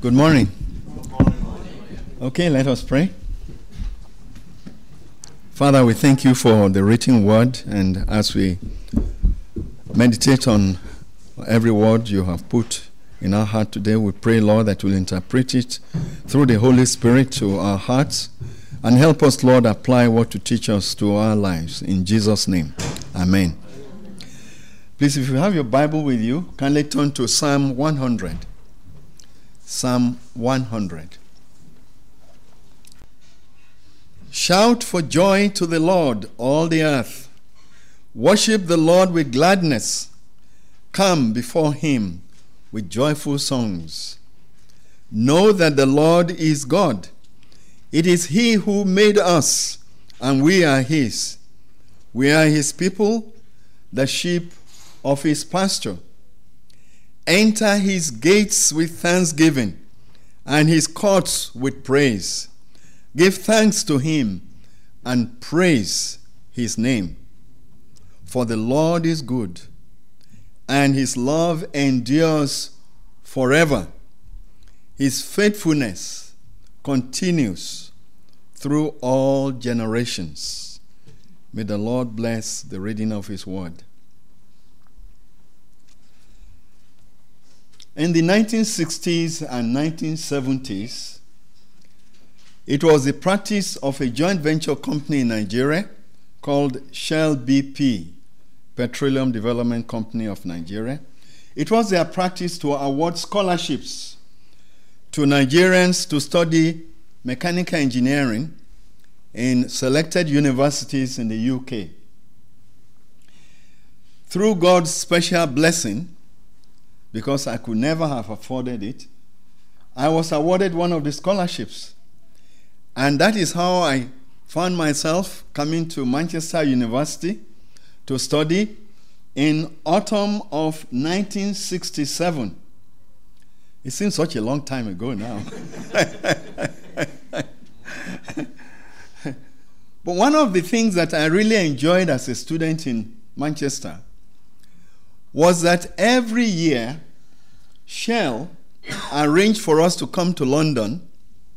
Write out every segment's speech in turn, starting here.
Good morning. Okay, let us pray. Father, we thank you for the written word, and as we meditate on every word you have put in our heart today, we pray, Lord, that we'll interpret it through the Holy Spirit to our hearts, and help us, Lord, apply what you teach us to our lives. In Jesus' name, amen. Please, if you have your Bible with you, kindly turn to Psalm 100. Psalm 100. Shout for joy to the Lord, all the earth. Worship the Lord with gladness. Come before him with joyful songs. Know that the Lord is God. It is he who made us, and we are his. We are his people, the sheep of his pasture. Enter his gates with thanksgiving, and his courts with praise. Give thanks to him, and praise his name. For the Lord is good, and his love endures forever. His faithfulness continues through all generations. May the Lord bless the reading of his word. In the 1960s and 1970s, it was the practice of a joint venture company in Nigeria called Shell BP, Petroleum Development Company of Nigeria. It was their practice to award scholarships to Nigerians to study mechanical engineering in selected universities in the UK. Through God's special blessing, because I could never have afforded it, I was awarded one of the scholarships. And that is how I found myself coming to Manchester University to study in autumn of 1967. It seems such a long time ago now. But one of the things that I really enjoyed as a student in Manchester was that every year Shell arranged for us to come to London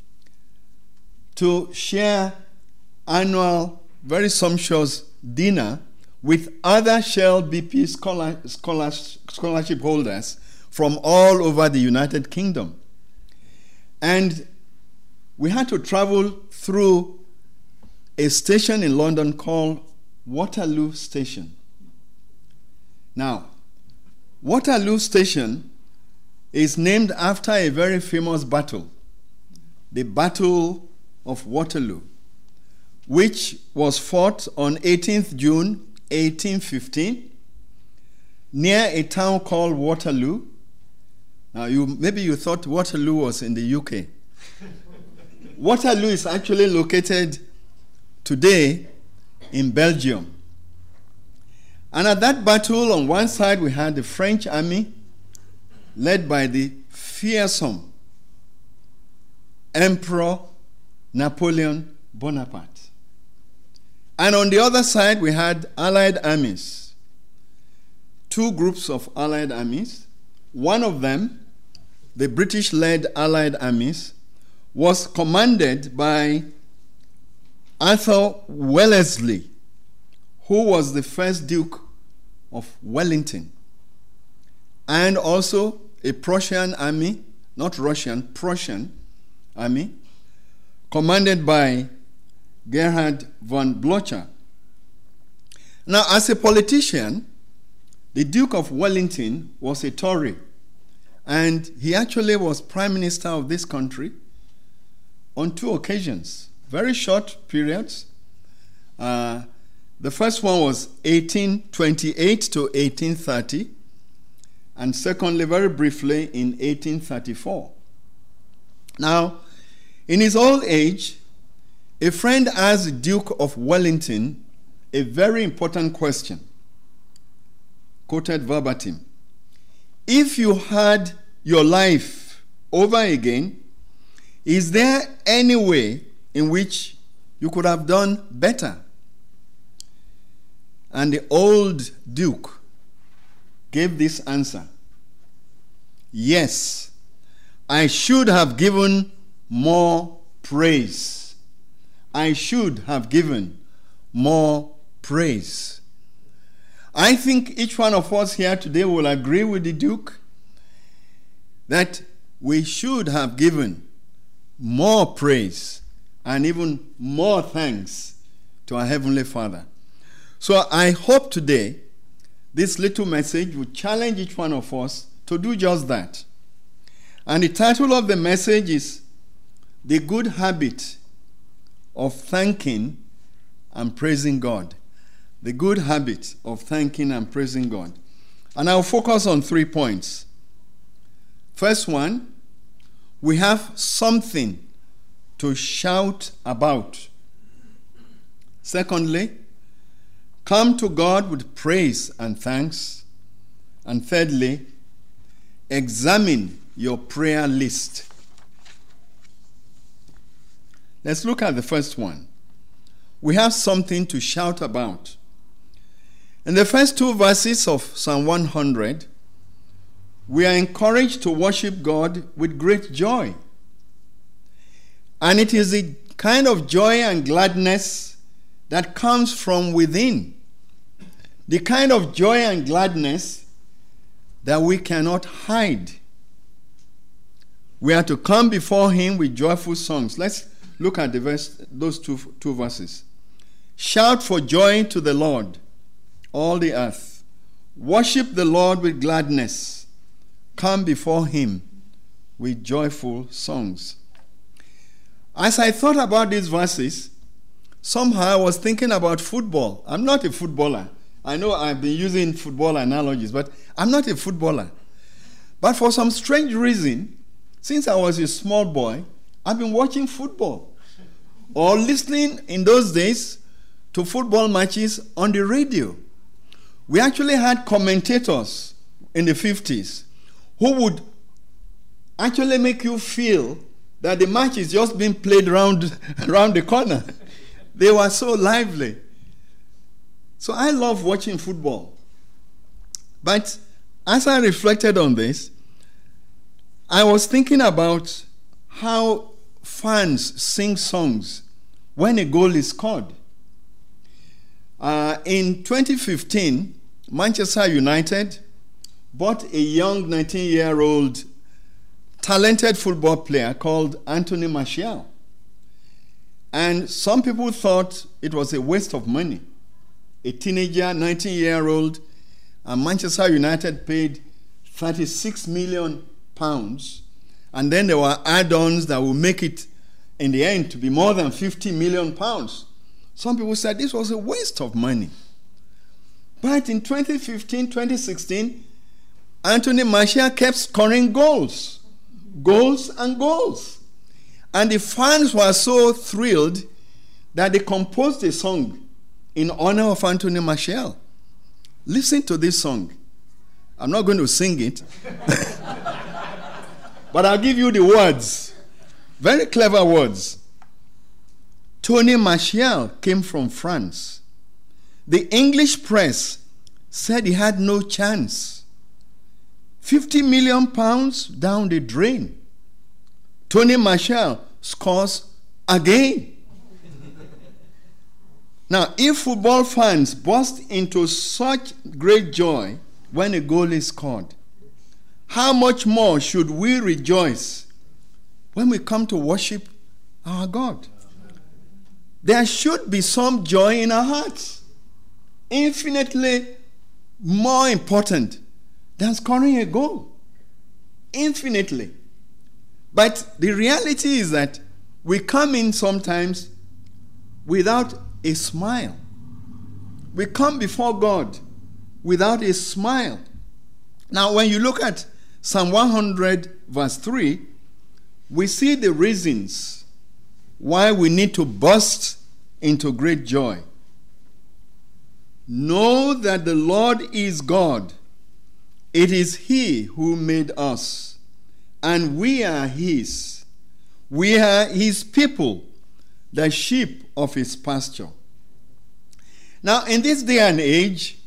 to share annual, very sumptuous dinner with other Shell BP scholarship holders from all over the United Kingdom. And we had to travel through a station in London called Waterloo Station. Now, Waterloo Station is named after a very famous battle, the Battle of Waterloo, which was fought on 18th June 1815 near a town called Waterloo. Now, maybe you thought Waterloo was in the UK. Waterloo is actually located today in Belgium. And at that battle, on one side we had the French army led by the fearsome Emperor Napoleon Bonaparte. And on the other side we had Allied armies, two groups of Allied armies. One of them, the British-led Allied armies, was commanded by Arthur Wellesley, who was the first Duke of Wellington, and also a Prussian army, not Russian, Prussian army, commanded by Gerhard von Blücher. Now, as a politician, the Duke of Wellington was a Tory, and he actually was Prime Minister of this country on two occasions, very short periods. The first one was 1828 to 1830, and secondly, very briefly, in 1834. Now, in his old age, a friend asked the Duke of Wellington a very important question, quoted verbatim. If you had your life over again, is there any way in which you could have done better? And the old Duke gave this answer: yes, I should have given more praise. I should have given more praise. I think each one of us here today will agree with the Duke that we should have given more praise and even more thanks to our Heavenly Father. So I hope today this little message will challenge each one of us to do just that. And the title of the message is The Good Habit of Thanking and Praising God. The good habit of thanking and praising God. And I'll focus on 3 points. First one, we have something to shout about. Secondly, come to God with praise and thanks. And thirdly, examine your prayer list. Let's look at the first one. We have something to shout about. In the first 2 verses of Psalm 100, we are encouraged to worship God with great joy. And it is the kind of joy and gladness that comes from within. The kind of joy and gladness that we cannot hide. We are to come before Him with joyful songs. Let's look at those two verses. Shout for joy to the Lord, all the earth. Worship the Lord with gladness. Come before Him with joyful songs. As I thought about these verses, somehow I was thinking about football. I'm not a footballer. I know I've been using football analogies, but I'm not a footballer. But for some strange reason, since I was a small boy, I've been watching football or listening in those days to football matches on the radio. We actually had commentators in the 50s who would actually make you feel that the match is just being played around the corner. They were so lively. So I love watching football. But as I reflected on this, I was thinking about how fans sing songs when a goal is scored. In 2015, Manchester United bought a young 19-year-old talented football player called Anthony Martial. And some people thought it was a waste of money. A teenager, 19-year-old, and Manchester United paid £36 million. And then there were add-ons that would make it, in the end, to be more than £50 million. Some people said this was a waste of money. But in 2015, 2016, Anthony Martial kept scoring goals. Goals and goals. And the fans were so thrilled that they composed a song in honor of Anthony Martial. Listen to this song. I'm not going to sing it. But I'll give you the words. Very clever words. Tony Martial came from France. The English press said he had no chance. £50 million down the drain. Tony Martial scores again. Now, if football fans burst into such great joy when a goal is scored, how much more should we rejoice when we come to worship our God? There should be some joy in our hearts, infinitely more important than scoring a goal. Infinitely. But the reality is that we come in sometimes without a smile. We come before God without a smile. Now, when you look at Psalm 100, verse 3, we see the reasons why we need to burst into great joy. Know that the Lord is God. It is He who made us, and we are His. We are His people, the sheep of His pasture. Now, in this day and age,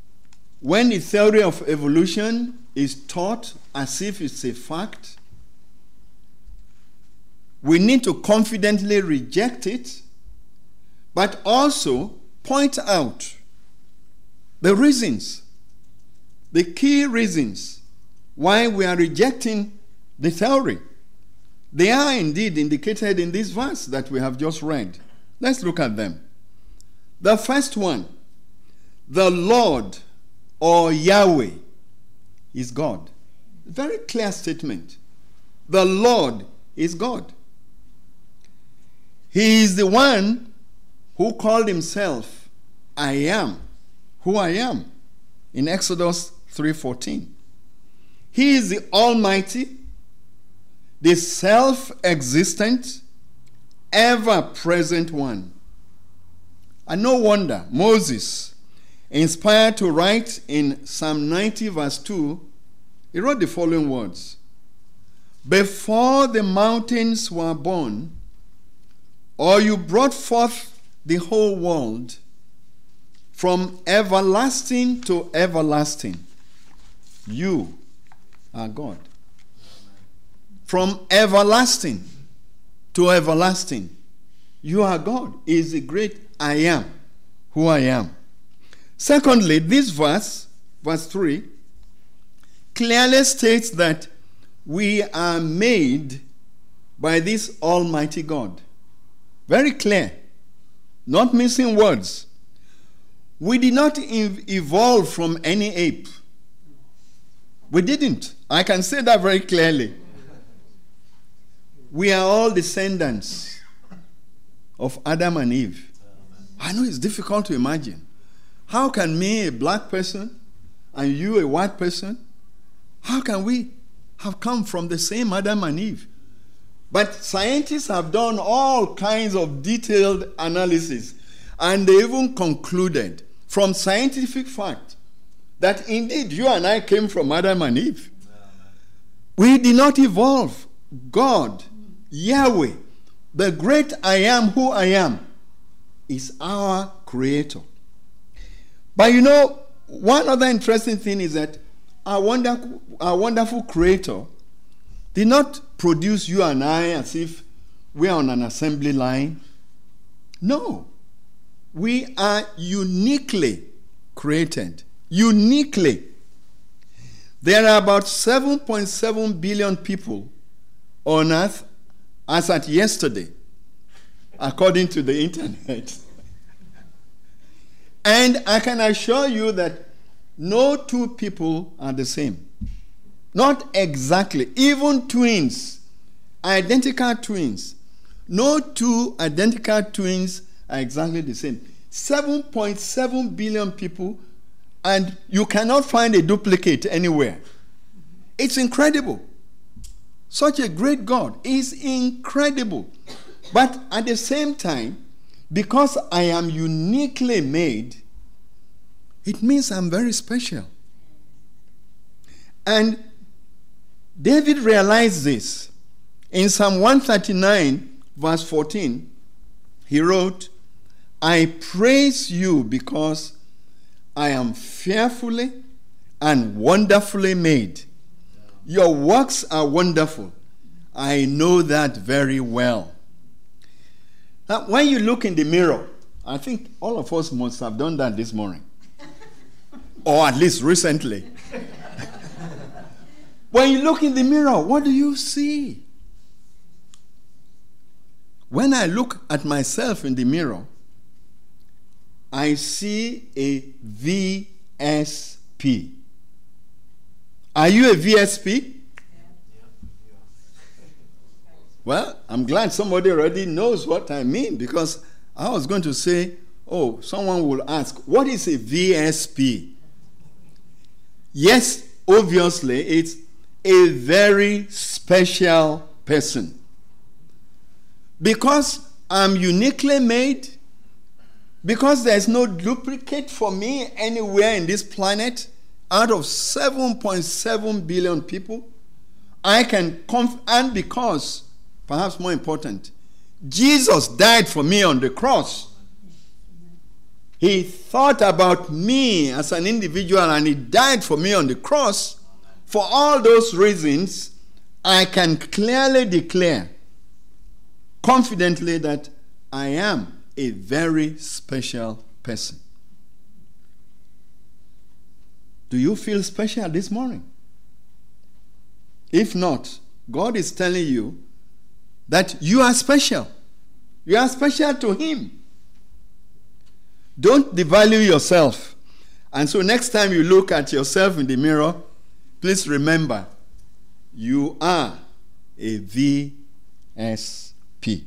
when the theory of evolution is taught as if it's a fact, we need to confidently reject it, but also point out the reasons, the key reasons why we are rejecting the theory. They are indeed indicated in this verse that we have just read. Let's look at them. The first one, the Lord or Yahweh is God. Very clear statement. The Lord is God. He is the one who called himself, I am who I am, in Exodus 3:14. He is the Almighty, the self-existent, ever-present one. And no wonder Moses, inspired to write in Psalm 90 verse 2, he wrote the following words: before the mountains were born, or you brought forth the whole world, from everlasting to everlasting, you are God. From everlasting to everlasting, you are God. He is the great I am, who I am. Secondly, this verse 3, clearly states that we are made by this Almighty God. Very clear. Not missing words. We did not evolve from any ape. We didn't. I can say that very clearly. We are all descendants of Adam and Eve. I know it's difficult to imagine. How can me, a black person, and you, a white person, how can we have come from the same Adam and Eve? But scientists have done all kinds of detailed analysis, and they even concluded from scientific fact that indeed you and I came from Adam and Eve. We did not evolve. God, Yahweh, the great I am who I am, is our creator. But you know, one other interesting thing is that our wonderful creator did not produce you and I as if we are on an assembly line. No. We are uniquely created. Uniquely. There are about 7.7 billion people on earth as at yesterday, according to the internet. And I can assure you that no two people are the same. Not exactly. Even twins, identical twins. No two identical twins are exactly the same. 7.7 billion people, and you cannot find a duplicate anywhere. It's incredible. Such a great God is incredible. But at the same time, because I am uniquely made, it means I'm very special. And David realized this. In Psalm 139, verse 14, he wrote, I praise you because I am fearfully and wonderfully made. Your works are wonderful. I know that very well. Now, when you look in the mirror, I think all of us must have done that this morning. Or at least recently. When you look in the mirror, what do you see? When I look at myself in the mirror, I see a VSP. Are you a VSP? Well, I'm glad somebody already knows what I mean, because I was going to say, oh, someone will ask, what is a VSP? Yes, obviously, it's a very special person. Because I'm uniquely made, because there's no duplicate for me anywhere in this planet, out of 7.7 billion people, I can and because, perhaps more important, Jesus died for me on the cross. He thought about me as an individual and he died for me on the cross. For all those reasons, I can clearly declare confidently that I am a very special person. Do you feel special this morning? If not, God is telling you that you are special. You are special to Him. Don't devalue yourself. And so next time you look at yourself in the mirror, please remember, you are a VSP.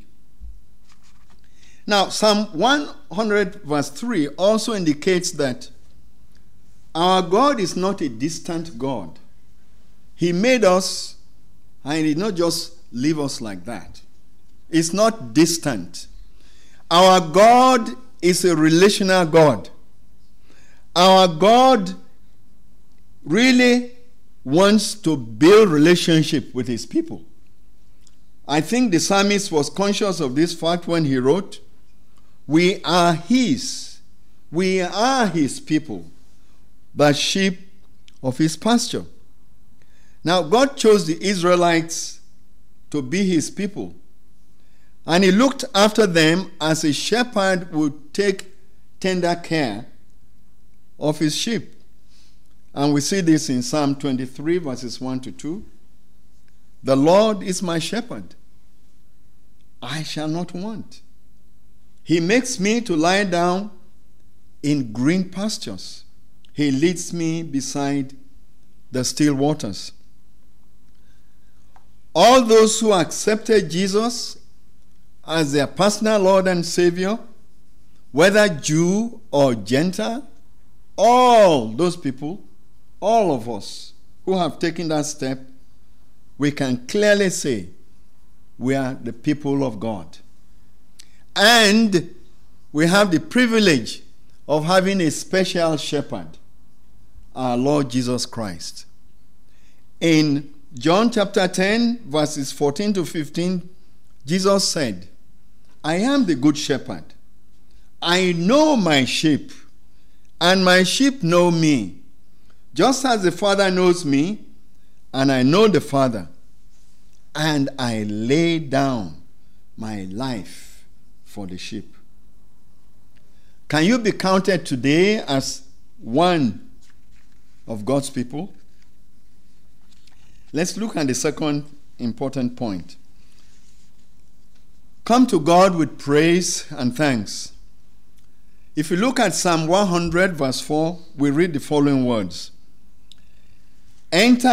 Now, Psalm 100 verse 3 also indicates that our God is not a distant God. He made us, and He did not just leave us like that. It's not distant. Our God is a relational God. Our God really wants to build relationship with His people. I think the psalmist was conscious of this fact when he wrote, we are His people, the sheep of His pasture. Now, God chose the Israelites to be His people, and He looked after them as a shepherd would take tender care of his sheep. And we see this in Psalm 23, verses 1 to 2. The Lord is my shepherd. I shall not want. He makes me to lie down in green pastures. He leads me beside the still waters. All those who accepted Jesus as their personal Lord and Savior, whether Jew or Gentile, all those people, all of us who have taken that step, we can clearly say we are the people of God. And we have the privilege of having a special shepherd, our Lord Jesus Christ. In John chapter 10, verses 14 to 15, Jesus said, I am the good shepherd. I know my sheep, and my sheep know me, just as the Father knows me, and I know the Father, and I lay down my life for the sheep. Can you be counted today as one of God's people? Let's look at the second important point. Come to God with praise and thanks. If you look at Psalm 100 verse 4, we read the following words. Enter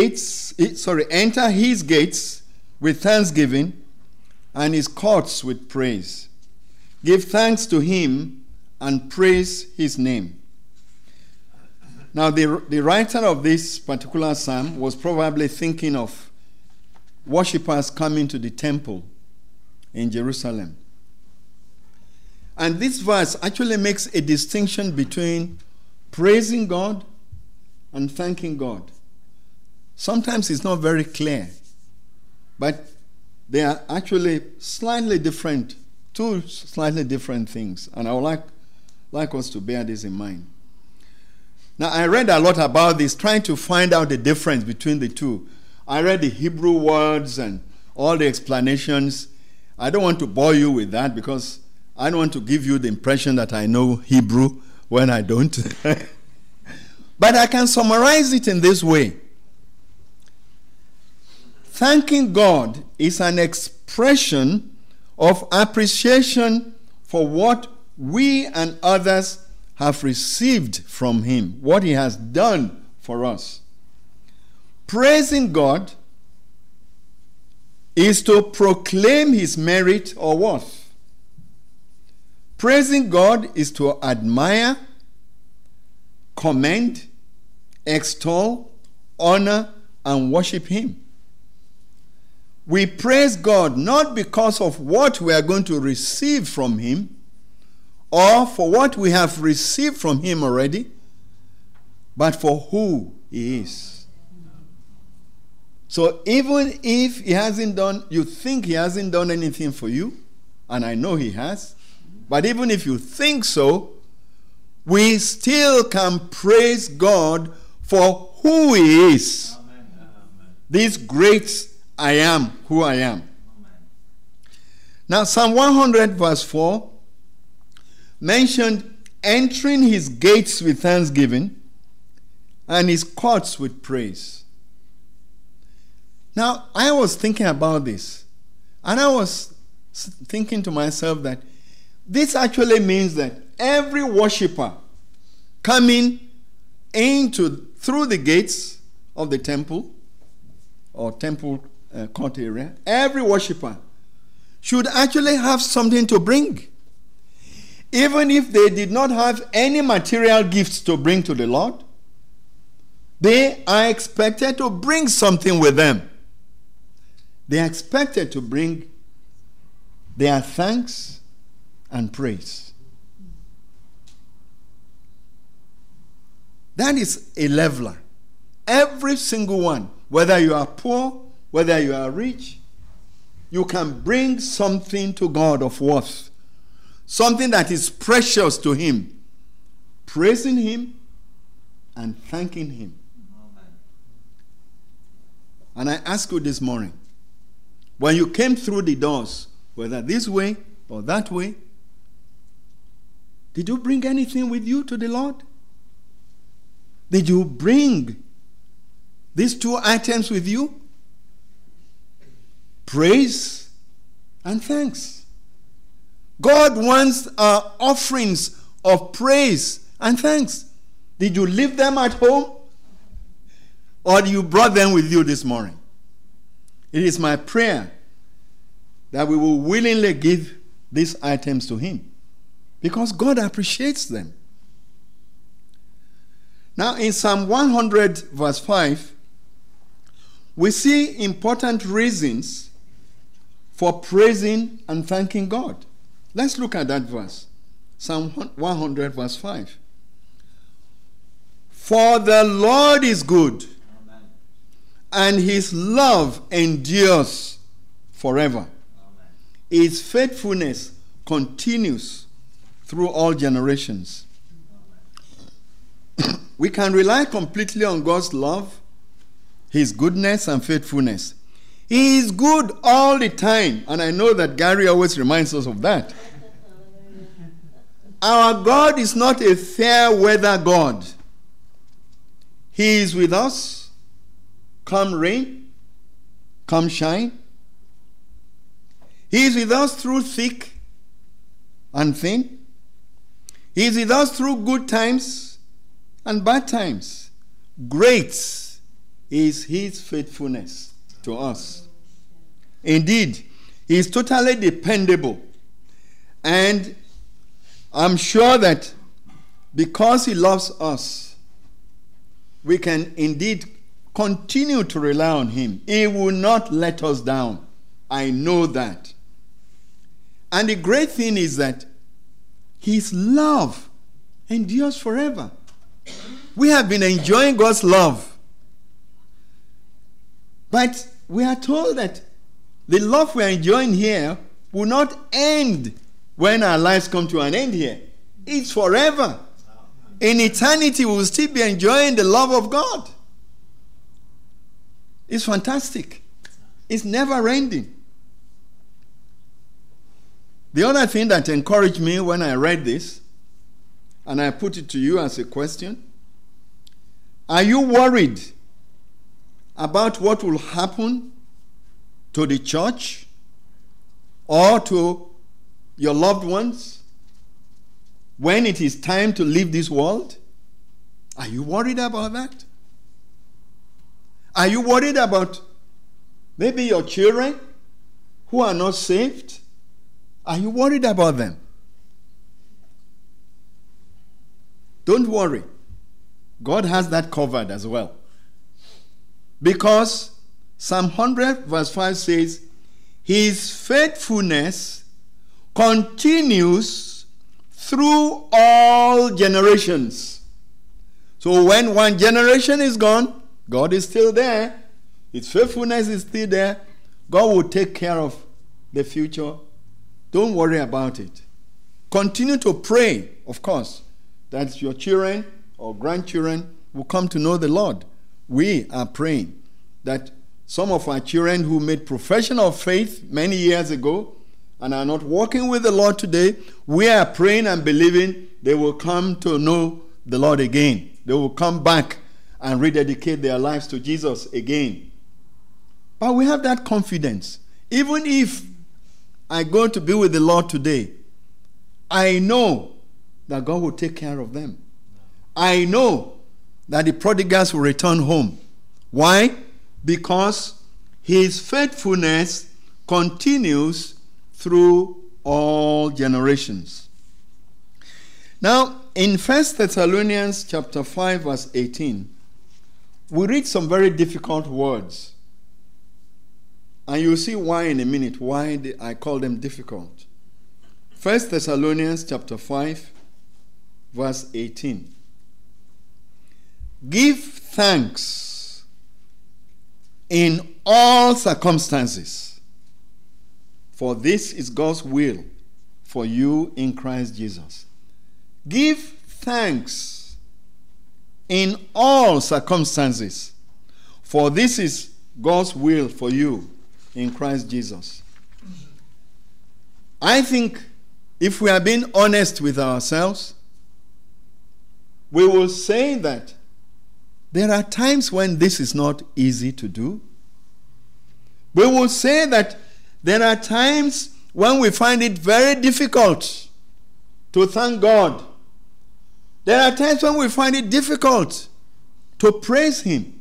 His gates with thanksgiving and His courts with praise. Give thanks to Him and praise His name. Now, the writer of this particular psalm was probably thinking of worshippers coming to the temple in Jerusalem. And this verse actually makes a distinction between praising God and thanking God. Sometimes it's not very clear, but they are actually slightly different, two slightly different things. And I would like us to bear this in mind. Now, I read a lot about this, trying to find out the difference between the two. I read the Hebrew words and all the explanations. I don't want to bore you with that because I don't want to give you the impression that I know Hebrew when I don't. But I can summarize it in this way. Thanking God is an expression of appreciation for what we and others have received from Him, what He has done for us. Praising God is to proclaim His merit or worth. Praising God is to admire, commend, extol, honor, and worship Him. We praise God not because of what we are going to receive from Him or for what we have received from Him already, but for who He is. So even if He hasn't done, you think He hasn't done anything for you, and I know He has, but even if you think so, we still can praise God for who He is. Amen. This great I am who I am. Amen. Now, Psalm 100 verse 4 mentioned entering his gates with thanksgiving and his courts with praise. Now, I was thinking about this, and I was thinking to myself that this actually means that every worshiper coming through the gates of the temple or temple court area, every worshiper should actually have something to bring. Even if they did not have any material gifts to bring to the Lord, they are expected to bring something with them. They are expected to bring their thanks and praise. That is a leveler. Every single one, whether you are poor, whether you are rich, you can bring something to God of worth. Something that is precious to him. Praising him and thanking him. Amen. And I ask you this morning, when you came through the doors, whether this way or that way, did you bring anything with you to the Lord? Did you bring these two items with you? Praise and thanks. God wants our offerings of praise and thanks. Did you leave them at home? Or you brought them with you this morning? It is my prayer that we will willingly give these items to him, because God appreciates them. Now in Psalm 100 verse 5, we see important reasons for praising and thanking God. Let's look at that verse. Psalm 100 verse 5. For the Lord is good, amen, and his love endures forever. Amen. His faithfulness continues through all generations. We can rely completely on God's love, his goodness and faithfulness. He is good all the time, and I know that Gary always reminds us of that. Our God is not a fair weather God. He is with us, come rain, come shine. He is with us through thick and thin. He is with us through good times and bad times. Great is his faithfulness to us. Indeed, he is totally dependable. And I'm sure that because he loves us, we can indeed continue to rely on him. He will not let us down. I know that. And the great thing is that his love endures forever. We have been enjoying God's love. But we are told that the love we are enjoying here will not end when our lives come to an end here. It's forever. In eternity, we will still be enjoying the love of God. It's fantastic. It's never ending. The other thing that encouraged me when I read this, and I put it to you as a question, are you worried about what will happen to the church or to your loved ones when it is time to leave this world? Are you worried about that? Are you worried about maybe your children who are not saved? Are you worried about them? Don't worry. God has that covered as well. Because Psalm 100 verse 5 says, his faithfulness continues through all generations. So when one generation is gone, God is still there. His faithfulness is still there. God will take care of the future. Don't worry about it. Continue to pray, of course, that your children or grandchildren will come to know the Lord. We are praying that some of our children who made profession of faith many years ago and are not walking with the Lord today, we are praying and believing they will come to know the Lord again. They will come back and rededicate their lives to Jesus again. But we have that confidence. Even if I go to be with the Lord today, I know that God will take care of them. I know that the prodigals will return home. Why? Because his faithfulness continues through all generations. Now, in 1 Thessalonians chapter 5, verse 18, we read some very difficult words. And you'll see why in a minute, why I call them difficult. 1 Thessalonians chapter 5, verse 18. Give thanks in all circumstances, for this is God's will for you in Christ Jesus. Give thanks in all circumstances, for this is God's will for you in Christ Jesus. I think if we are being honest with ourselves, we will say that there are times when this is not easy to do. We will say that there are times when we find it very difficult to thank God. There are times when we find it difficult to praise Him.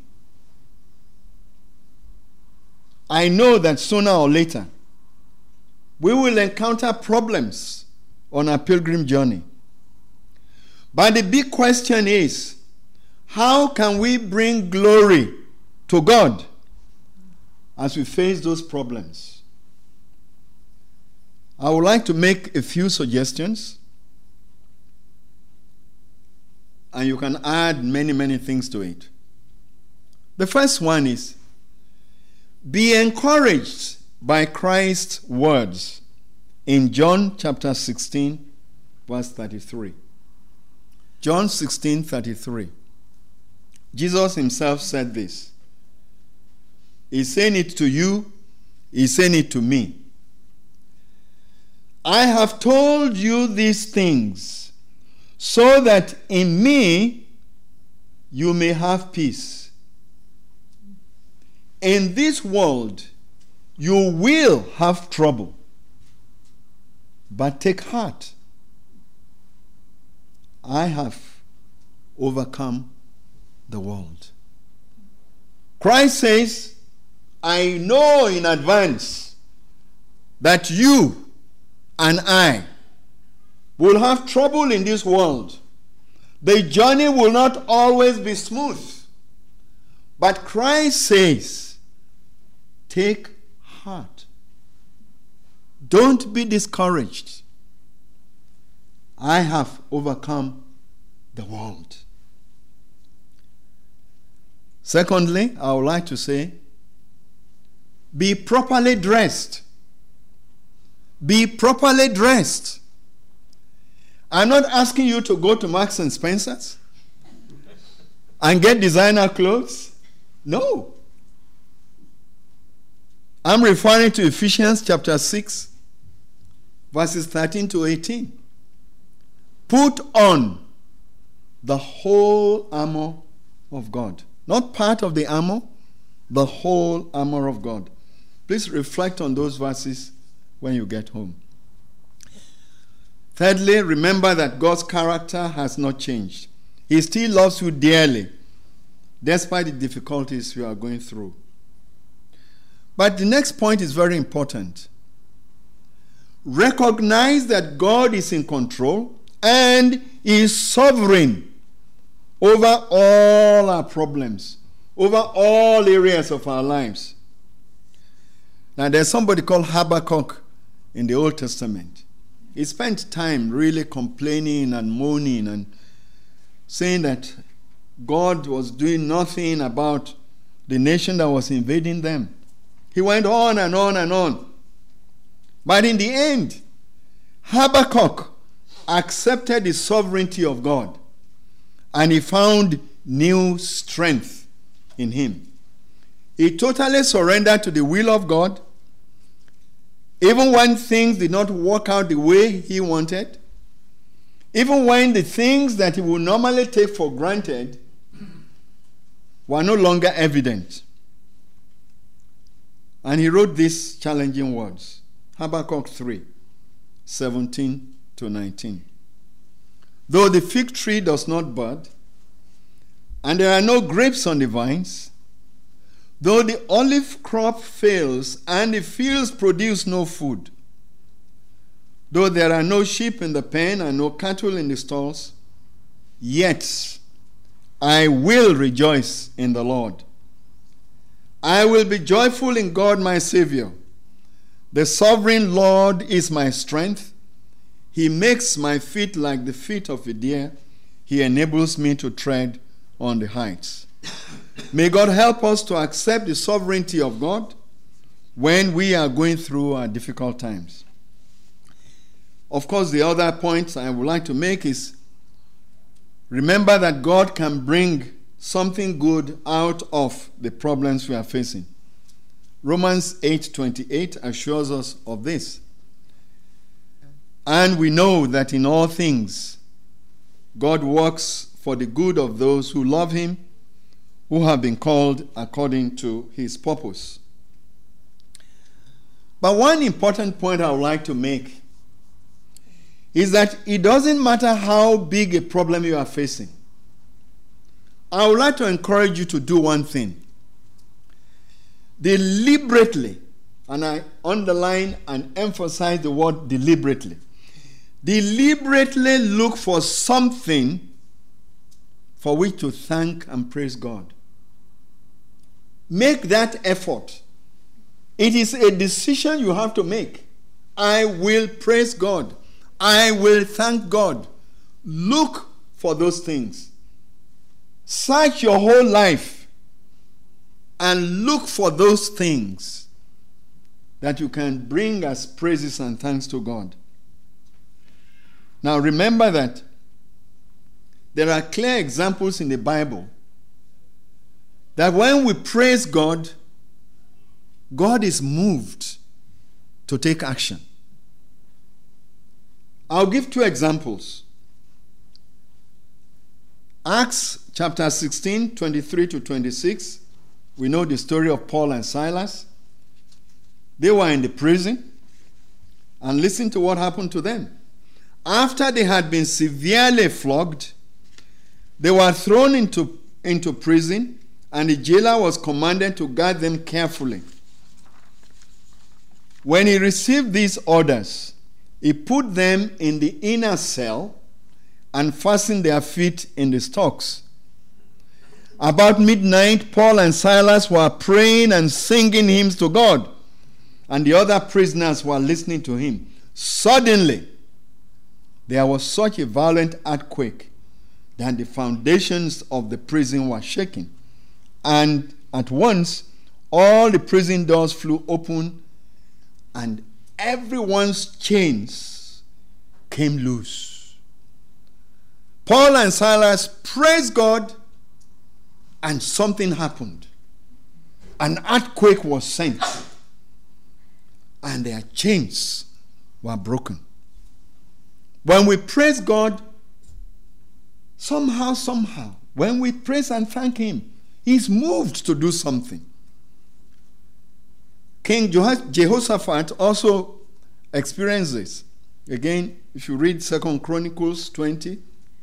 I know that sooner or later we will encounter problems on our pilgrim journey. But the big question is, how can we bring glory to God as we face those problems? I would like to make a few suggestions, and you can add many, many things to it. The first one is, be encouraged by Christ's words in John chapter 16, verse 33. John 16:33. Jesus himself said this. He's saying it to you, he's saying it to me. I have told you these things so that in me you may have peace. In this world you will have trouble, but take heart. I have overcome the world. Christ says, I know in advance that you and I will have trouble in this world. The journey will not always be smooth. But Christ says, take heart. Don't be discouraged. I have overcome the world. Secondly, I would like to say, be properly dressed. Be properly dressed. I'm not asking you to go to Marks and Spencer's and get designer clothes. No. I'm referring to Ephesians chapter 6, verses 13 to 18. Put on the whole armor of God. Not part of the armor, the whole armor of God. Please reflect on those verses when you get home. Thirdly, remember that God's character has not changed. He still loves you dearly, despite the difficulties you are going through. But the next point is very important. Recognize that God is in control and is sovereign over all our problems, over all areas of our lives. Now, there's somebody called Habakkuk in the Old Testament. He spent time really complaining and moaning and saying that God was doing nothing about the nation that was invading them. He went on and on and on. But in the end, Habakkuk accepted the sovereignty of God, and he found new strength in him. He totally surrendered to the will of God, Even when things did not work out the way he wanted, even when the things that he would normally take for granted were no longer evident. And he wrote these challenging words. Habakkuk 3, 17 to 19. Though the fig tree does not bud, and there are no grapes on the vines, though the olive crop fails, and the fields produce no food, though there are no sheep in the pen and no cattle in the stalls, yet I will rejoice in the Lord. I will be joyful in God my Savior. The sovereign Lord is my strength. He makes my feet like the feet of a deer. He enables me to tread on the heights. May God help us to accept the sovereignty of God when we are going through our difficult times. Of course, the other point I would like to make is, remember that God can bring something good out of the problems we are facing. Romans 8:28 assures us of this. And we know that in all things God works for the good of those who love him, who have been called according to his purpose. But one important point I would like to make is that it doesn't matter how big a problem you are facing. I would like to encourage you to do one thing. Deliberately, and I underline and emphasize the word deliberately. Deliberately look for something for which to thank and praise God. Make that effort. It is a decision you have to make. I will praise God. I will thank God. Look for those things. Search your whole life and look for those things that you can bring as praises and thanks to God. Now remember that there are clear examples in the Bible that when we praise God, God is moved to take action. I'll give two examples. Acts chapter 16, 23 to 26. We know the story of Paul and Silas. They were in the prison, and listen to what happened to them. After they had been severely flogged, they were thrown into prison, and the jailer was commanded to guard them carefully. When he received these orders, he put them in the inner cell and fastened their feet in the stocks. About midnight, Paul and Silas were praying and singing hymns to God, and the other prisoners were listening to him. Suddenly, there was such a violent earthquake that the foundations of the prison were shaking. And at once, all the prison doors flew open, and everyone's chains came loose. Paul and Silas praised God, and something happened. An earthquake was sent, and their chains were broken. When we praise God, somehow, when we praise and thank him, he's moved to do something. King Jehoshaphat also experienced this. Again, if you read 2 Chronicles 20,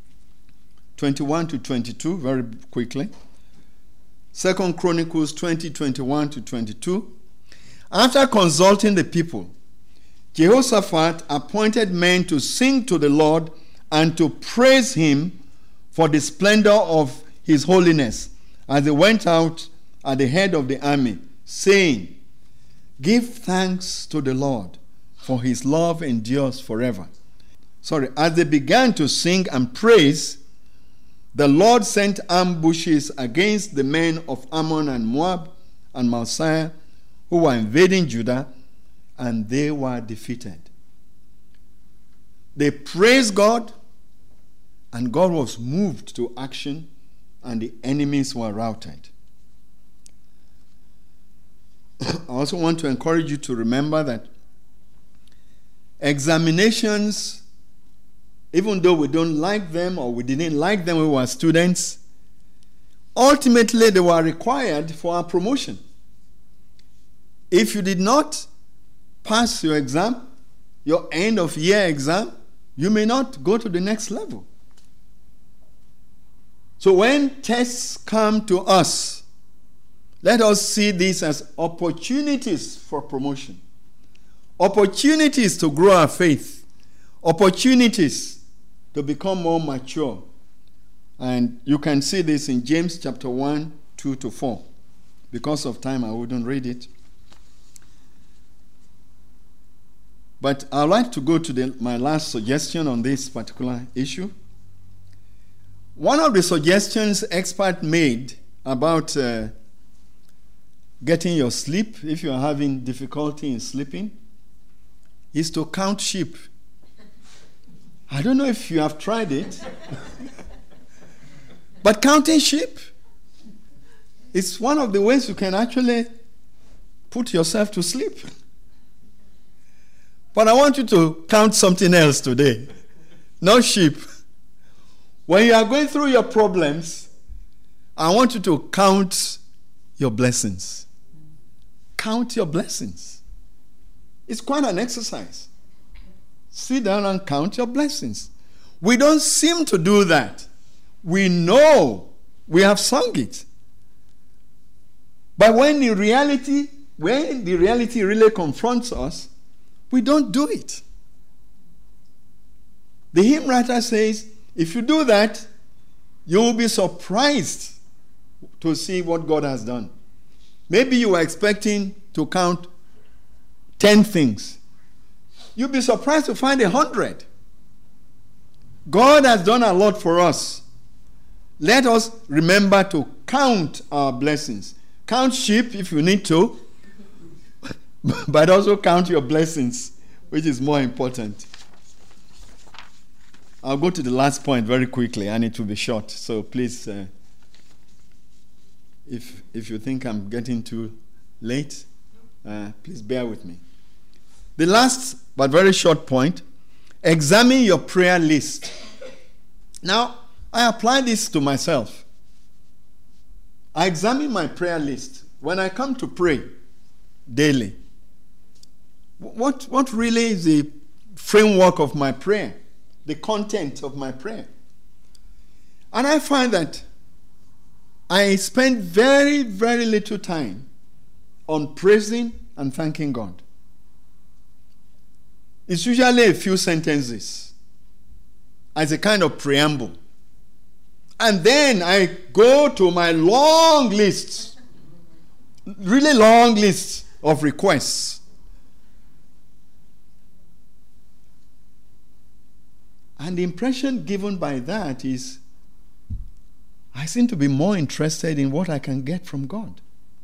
21 to 22, very quickly. 2 Chronicles 20, 21 to 22. After consulting the people, Jehoshaphat appointed men to sing to the Lord and to praise him for the splendor of his holiness as they went out at the head of the army, saying, "Give thanks to the Lord, for his love endures forever." As they began to sing and praise, the Lord sent ambushes against the men of Ammon and Moab and Mount Seir who were invading Judah, and they were defeated. They praised God, and God was moved to action, and the enemies were routed. I also want to encourage you to remember that examinations, even though we don't like them or we didn't like them when we were students, ultimately they were required for our promotion. If you did not pass your exam, your end of year exam, you may not go to the next level. So when tests come to us, let us see this as opportunities for promotion, opportunities to grow our faith, opportunities to become more mature. And you can see this in James chapter 1, 2-4. Because of time, I wouldn't read it. But I'd like to go to my last suggestion on this particular issue. One of the suggestions experts made about getting your sleep, if you are having difficulty in sleeping, is to count sheep. I don't know if you have tried it, but counting sheep is one of the ways you can actually put yourself to sleep. But I want you to count something else today, not sheep. When you are going through your problems, I want you to count your blessings. Count your blessings. It's quite an exercise. Sit down and count your blessings. We don't seem to do that. We know we have sung it. But when the reality really confronts us, we don't do it. The hymn writer says, if you do that, you will be surprised to see what God has done. Maybe you were expecting to count 10 things. You'll be surprised to find 100. God has done a lot for us. Let us remember to count our blessings. Count sheep if you need to, but also count your blessings, which is more important. I'll go to the last point very quickly, and it will be short. So please, if you think I'm getting too late, please bear with me. The last but very short point, examine your prayer list. Now, I apply this to myself. I examine my prayer list. When I come to pray daily, what really is the framework of my prayer? The content of my prayer? And I find that I spend very, very little time on praising and thanking God. It's usually a few sentences as a kind of preamble. And then I go to my long lists, really long lists of requests. And the impression given by that is I seem to be more interested in what I can get from God.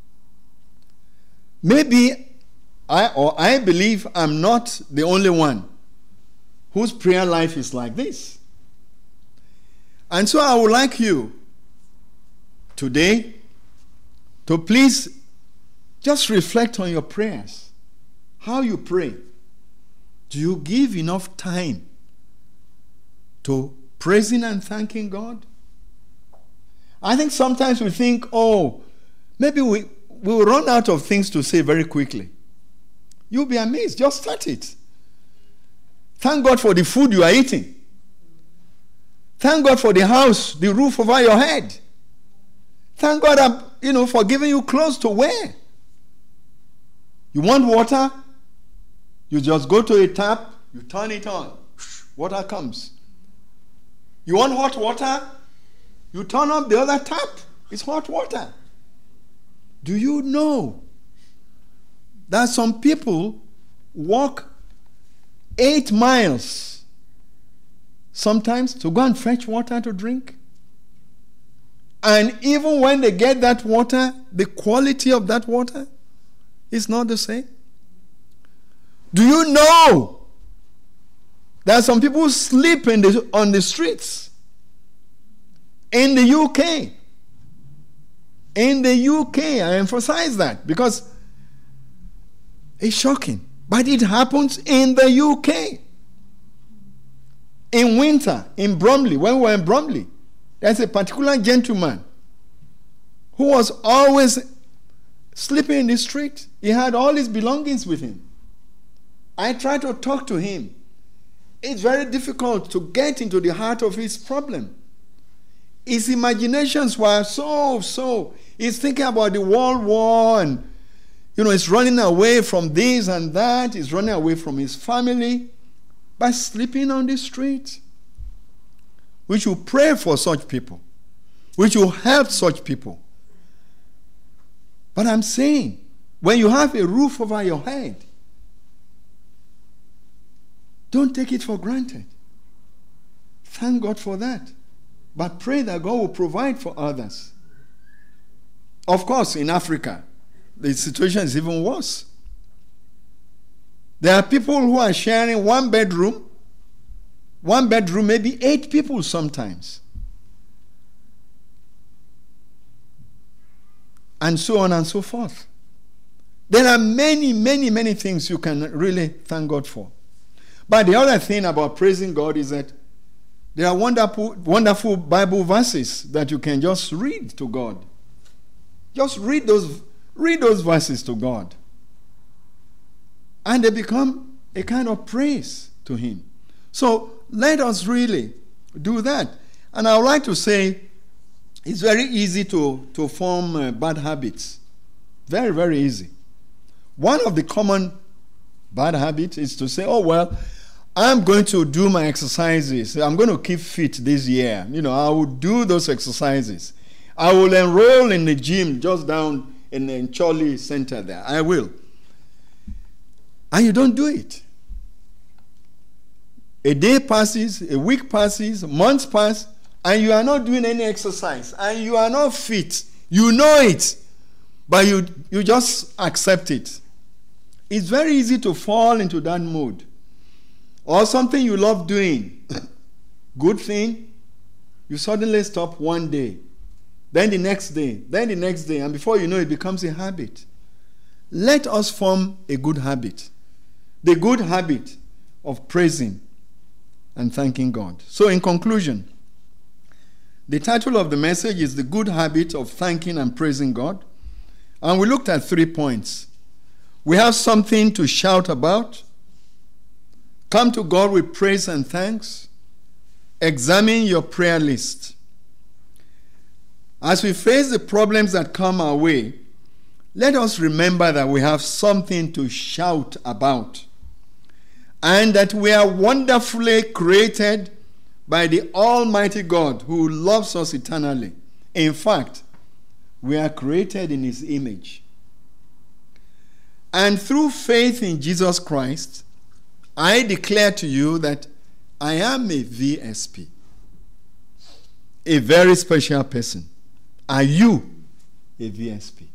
Maybe I believe I'm not the only one whose prayer life is like this. And so I would like you today to please just reflect on your prayers. How you pray. Do you give enough time to praising and thanking God? I think sometimes we think, maybe we will run out of things to say very quickly. You'll be amazed. Just start it. Thank God for the food you are eating. Thank God for the house, the roof over your head. Thank God, for giving you clothes to wear. You want water? You just go to a tap, you turn it on. Water comes. You want hot water? You turn up the other tap. It's hot water. Do you know that some people walk 8 miles sometimes to go and fetch water to drink? And even when they get that water, the quality of that water is not the same. Do you know that some people sleep on the streets? In the UK. In the UK, I emphasize that because it's shocking. But it happens in the UK. In winter, in Bromley, when we were in Bromley, there's a particular gentleman who was always sleeping in the street. He had all his belongings with him. I tried to talk to him. It's very difficult to get into the heart of his problem. His imaginations were so. He's thinking about the World War and, he's running away from this and that. He's running away from his family by sleeping on the street. We should pray for such people. We should help such people. But I'm saying, when you have a roof over your head, don't take it for granted. Thank God for that. But pray that God will provide for others. Of course, in Africa, the situation is even worse. There are people who are sharing one bedroom, maybe 8 people sometimes. And so on and so forth. There are many things you can really thank God for. But the other thing about praising God is that there are wonderful Bible verses that you can just read to God. Just read those verses to God. And they become a kind of praise to Him. So let us really do that. And I would like to say it's very easy to form bad habits. Very, very easy. One of the common bad habits is to say, I'm going to do my exercises. I'm going to keep fit this year. I will do those exercises. I will enroll in the gym just down in the Chorley Center there. I will. And you don't do it. A day passes, a week passes, months pass, and you are not doing any exercise, and you are not fit. You know it, but you just accept it. It's very easy to fall into that mode. Or something you love doing, good thing, you suddenly stop one day, then the next day, and before you know it becomes a habit. Let us form a good habit. The good habit of praising and thanking God. So in conclusion, the title of the message is The Good Habit of Thanking and Praising God. And we looked at 3 points. We have something to shout about. Come to God with praise and thanks. Examine your prayer list. As we face the problems that come our way, let us remember that we have something to shout about, and that we are wonderfully created by the Almighty God who loves us eternally. In fact, we are created in His image. And through faith in Jesus Christ, I declare to you that I am a VSP, a very special person. Are you a VSP?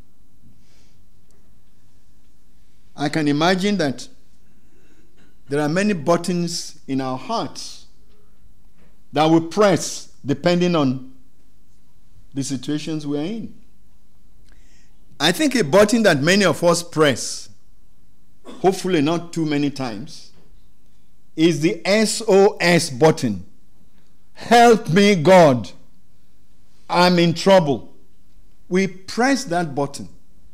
I can imagine that there are many buttons in our hearts that we press depending on the situations we are in. I think a button that many of us press, hopefully not too many times, is the SOS button. Help me, God. I'm in trouble. We press that button.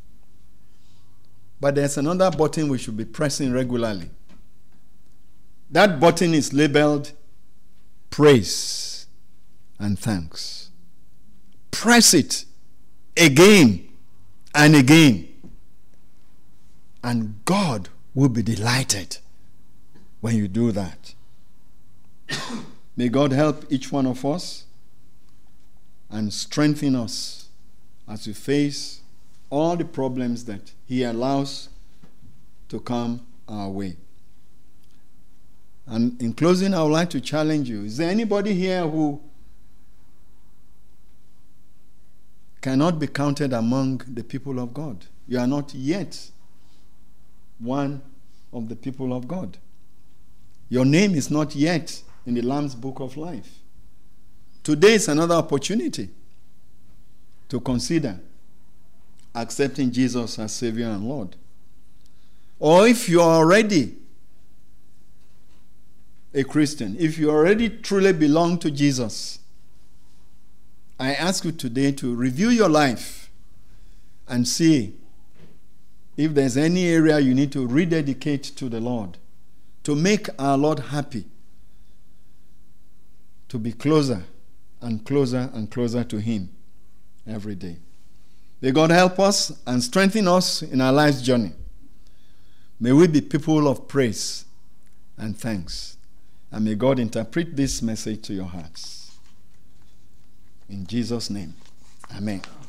But there's another button we should be pressing regularly. That button is labeled praise and thanks. Press it again and again. And God will be delighted when you do that. May God help each one of us and strengthen us as we face all the problems that He allows to come our way. And in closing, I would like to challenge you. Is there anybody here who cannot be counted among the people of God? You are not yet one of the people of God. Your name is not yet in the Lamb's Book of Life. Today is another opportunity to consider accepting Jesus as Savior and Lord. Or if you are already a Christian, if you already truly belong to Jesus, I ask you today to review your life and see if there's any area you need to rededicate to the Lord, to make our Lord happy, to be closer and closer and closer to Him every day. May God help us and strengthen us in our life's journey. May we be people of praise and thanks. And may God interpret this message to your hearts. In Jesus' name, amen.